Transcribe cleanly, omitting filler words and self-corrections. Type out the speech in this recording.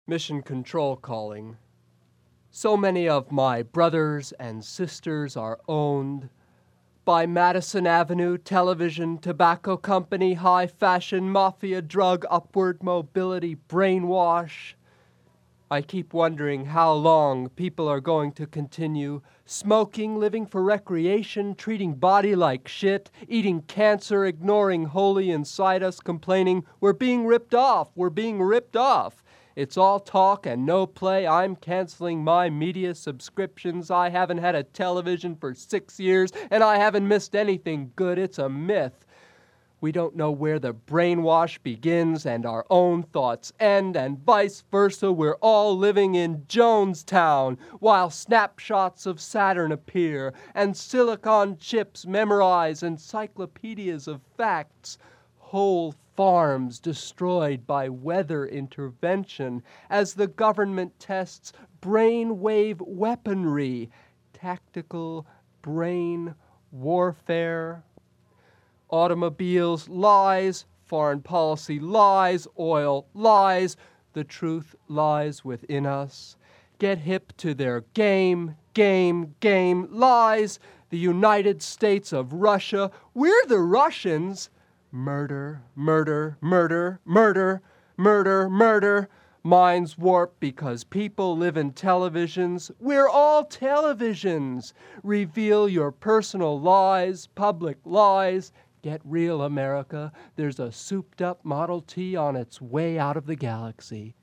Mission Control calling. So many of my brothers and sisters are owned by Madison Avenue Television, Tobacco Company, high fashion, mafia, drug, upward mobility, brainwash. I keep wondering how long people are going to continue smoking, living for recreation, treating body like shit, eating cancer, ignoring holy inside us, complaining, we're being ripped off, we're being ripped off. It's all talk and no play. I'm canceling my media subscriptions. I haven't had a television for 6 years, and I haven't missed anything good. It's a myth. We don't know where the brainwash begins and our own thoughts end, and vice versa. We're all living in Jonestown while snapshots of Saturn appear and silicon chips memorize encyclopedias of facts. Whole farms destroyed by weather intervention as the government tests brainwave weaponry, tactical brain warfare. Automobiles, lies. Foreign policy, lies. Oil, lies. The truth lies within us. Get hip to their game, lies. The United States of Russia, we're the Russians. Murder, murder, murder, murder, murder, murder. Minds warped because people live in televisions. We're all televisions. Reveal your personal lies, public lies. Get real, America. There's a souped-up Model T on its way out of the galaxy.